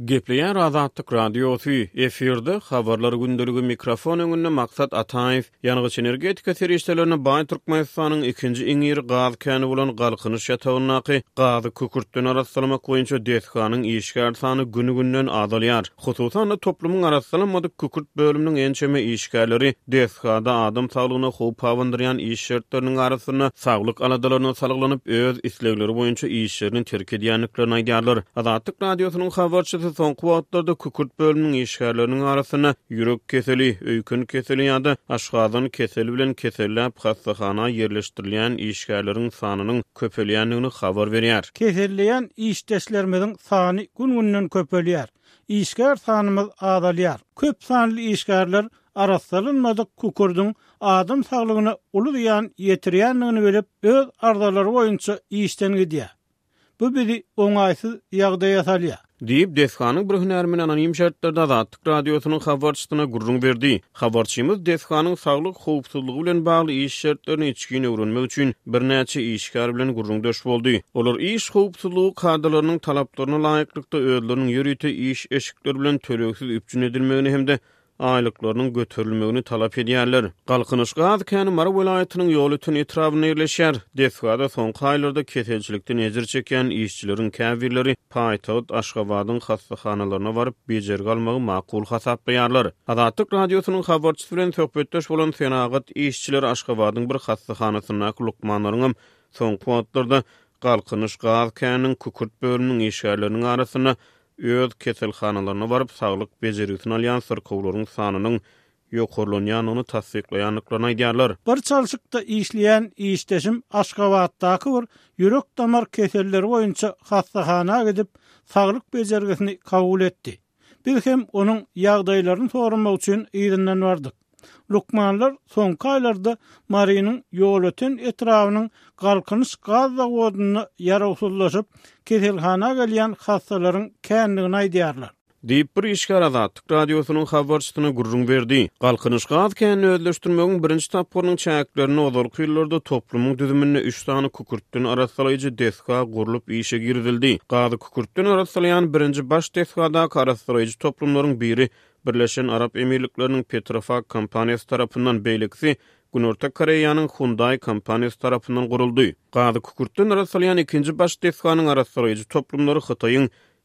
Gepleýän Azatlyk Radiosu efirde habarlar gündəligi mikrofon öňünde maksat Ataýew ýanygyç energetika serişdelerini Baý Türkmenistanyň ikinji iň ýeri gaz käni bolan Galkynyş ýatagynaky gazy kükürtden arasalamak boýunça dethkanyň işgär sany günü-günden azalýar. Hususan da toplumyň arasalamadyk kükürt bölüminiň ençeme işgärleri dethkada adam saglygyna howp hawandyrýan iş şertleriniň arasyna saglyk aladalaryna salyklanyp öz islegleri boýunça işlerini terk edýänliklerini aýdýarlar. Azatlyk Radiosynyň habarçysy soňky wagtlarda kükürt bölüminiň işgärleriniň arasyna ýürek keseli, öýkün keseli ýa-da aşgazyň keseli bilen keselläp hastahana ýerleşdirilýän işgärleriň sanynyň köpelýänligini habar berýär. Keselleýän işdeşlerimiziň sany gün-günden köpelýär. İşgär sanymyz azalýar. Köp sanly işgärler arasalynmadyk kükürdiň adam saglygyna uly ýetirýänligini bilip öz arzalary boýunça işden gidýär. Bu bizi oňaýsyz ýagdaýa salýar. Diýip dethkanyň bir hünärmen anonim şertlarda Azatlyk Radiosynyň habarçysyna gurrun berdi. Habarçymyz dethkanyň saglyk howpsuzlygy bilen bagly iş şertlerini içgin öwrenmek üçin bir näçe işgär bilen gurrundaş boldy. Olar iş howpsuzlygy kadrlarynyň talaplaryna laýyklykda özleriniň ýürüýte iş eşikleri bilen töleksiz üpjün edilmegini hemde aýlyklarynyň göterilmegini talap edýärler. Galkynyş gaz käni Mara welaýatynyň ýolutyn etrawyna ýerleşýär. Dethkada soňky aýlarda keselçilikden ejir çeken işçileriň käbirleri paýtagat Aşgabatyň hastahanalaryna baryp bejergi almagy makul hasaplanýarlar. Azatlyk Radiosynyň habarçysy bilen söhbetdeş bolan senagat işçiler Aşgabatyň bir hastahanasyna lukmanlaryň soňky wagtlarda Galkynyş gaz käniň kükürt bölüminiň işgärleriniň arasyna öz keselhanalaryna baryp saglyk bejerisini alýan syrkawlaryň sanynyň ýokurlanýanyny tasdiklaýanlyklaryny aýdýarlar. Bir çalşykda işleýän işdeşim Aşgabatdaky bir ýürek damar keselleri boýunça hastahana gidip saglyk bejergisini kabul etdi. Biz hem onuň ýagdaýlaryny soramak üçin ýerinden bardyk. Lukmanlar soňky aýlarda Marynyň ýolutyn etrawynyň Galkynyş gaz zawodyny ýarawsuzlaşyp keselhana gelýän hastalaryň känligini aýdýarlar. Diýip bir işgär Azatlyk Radiosynyň habarçysyna gurrun berdi. Galkynyş gaz känini özleşdirmegiň birinji tapgyrynyň çäklerini ozalky ýyllarda toplumyň düzümine 3 tany kükürtden arasalaýjy dethka gurulyp işe girdildi. Gazy kükürtden arasalaýan birinji baş dethkada arasalaýjy toplumlaryň biri Birleşen Arap Emirlikleriniň Petrofac kompaniýasy tarapyndan beýlekisi Günorta Koreýanyň Hyundai kompaniýasy tarapyndan guruldy. Gazy kükürtden arasalaýan ikinji baş dethkanyň arasalaýjy toplumlary Hytaýyň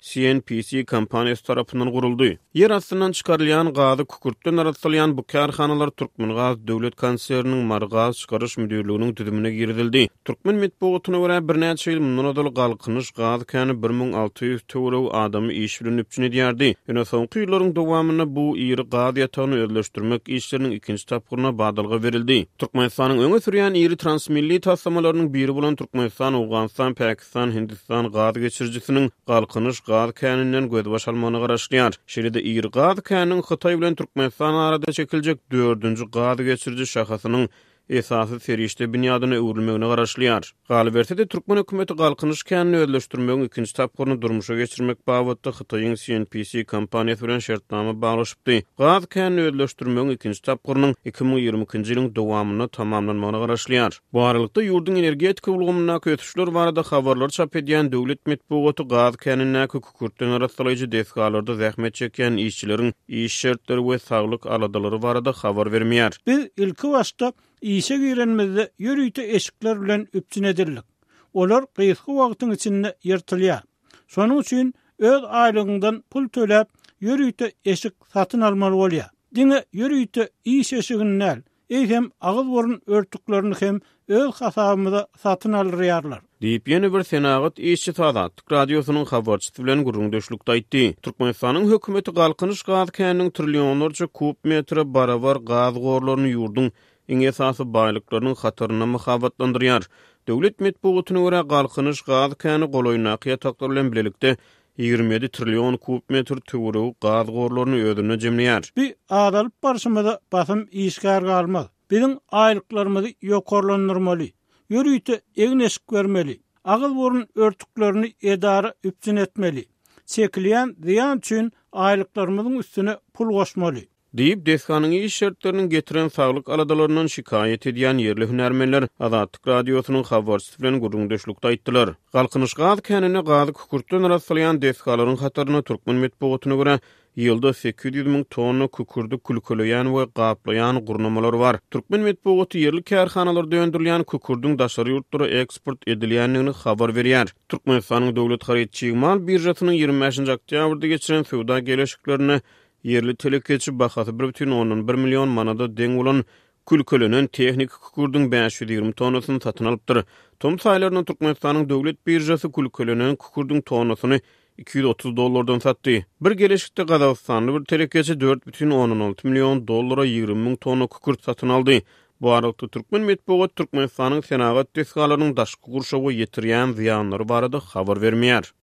CNPC kompaniýasy tarapyndan guruldy. Yer astyndan çykarylýan gazy kükürtden arasalaýan bu karhanalar Türkmengaz döwlet konserniniň Margaz çykaryş müdürliginiň düzümine girdildi. Türkmen medeniýetyne görä bir näçe ýyl mundan odal Galkynyş gaz käni 1600 töwerew adamy iş bilen üpjün edýärdi. Ýöne soňky ýyllaryň dowamyna bu ýeri gaz ýatagyny özleşdirmek işleriniň ikinji tapgyryna badalga berildi. Türkmenistanyň öňe sürýän ýeri transmilli taslamalarynyň biri bolan Türkmenistan, Awganistan, Pakistan, Hindistan gaz geçirjisiniň Galkynyş gaz käninden göz başalmagyny garaşdyrýar. Şeýle-de ýeri gaz känining Hytaý bilen Türkmenistan arada çekiljek 4-nji gaz geçirji şahasynyň esasy serişde binýadyna öwrülmegine garaşlýar. Galibertede Türkmen hökümeti Galkynyş känini özleşdirmegiň ikinji tapgyryny durmuşa geçirmek babatda Hytaýyň CNPC kompaniýasy bilen şertnama baglaşypdy. Gaz känini özleşdirmegiň ikinji tapgyrynyň 2022-nji ýylyň dowamyna tamamlanmagyna garaşlýar. Bu aralykda ýurduň energetika ulgamyna kötüşler barada habarlar çap edýän döwlet medeniýeti gaz känine kükürtden arasalaýjy dethkalarda zähmet çeken işçileriň iş şertleri we saglyk aladalary barada habar bermeýär. Biz ilki başda işe girenmizde ýürüýte eşikler bilen üpjün edildik. Olar gysga wagtyň içinde ýertilýär. Şonuň üçin öz aýlygyndan pul töläp ýürüýte eşik satyn almaly bolýar. Diňe ýürüýte iş eşigini näl, hem agyz borun örtüklerini hem öz hasabymyza satyn alýarlar. Diýip ýene bir senagat işçi Azatlyk Radiosynyň habarçysy bilen gurrundaşlykda aýtdy. Türkmenistanyň hökümeti Galkynyş gaz käniniň trillionlarça kub metre barabar gaz gorlaryny ýurduň iň esasy baýlyklarynyň hataryna muhabatlandyrýar. Döwlet medeniýetyne görä Galkynyş gaz käni golaýnak ýataklar bilen bilelikde 27 trillion kub metr töwerew gaz gorlaryny ödüne jemleýär. Bir adalyp barşymyza basym işgär galmaz. Biziň aýlyklarymyzy ýokurlandyrmaly. Ýürüýte egin eşik bermeli. Agyz borun örtüklerini edara üpjün etmeli. Çekilýän ziýan üçin aýlyklarymyzyň üstüne pul goşmaly. diýip deskanyň iş şertlerinin getiren saglyk aladalaryndan şikayet edýän yerli hünärmenler Azatlyk radiosynyň habarçysy bilen gurrundaşlykda aýtdylar. Galkynyş gaz känine gazy kukurtdan rastlayan deskalaryň hataryna Türkmen medeniýetyne görä ýylda 800.000 tonna kukurdy külköleýän we gaplaýan gurnamalar bar. Türkmen medeniýeti yerli kärhanalarda öndürilýän kukurdyň daşary ýurtlara eksport edilýändigini habar berýär. Türkmenistanyň döwlet haritçi mal birjasynyň 25 oktýabrda geçiren sowda gelişiklerini yerli telekeçi bahasy 1,1 milyon manada deň bolan külkölenen tehnik kukurdyň 520 tonnasyny satyn alypdyr. Tom saýlaryna Türkmenistanyň döwlet birjasy külkölenen kukurdyň tonnasyny $230 satdy. Bir gelişikde Kazakistanly bir telekeçi 4,16 milyon dollara 20.000 tonna kukurt satyn aldy. Bu arada Türkmen medeniýeti Türkmenistanyň senagat deskalarynyň daşky gurşawy ýetirýän ziýanlary barada habar bermeýär.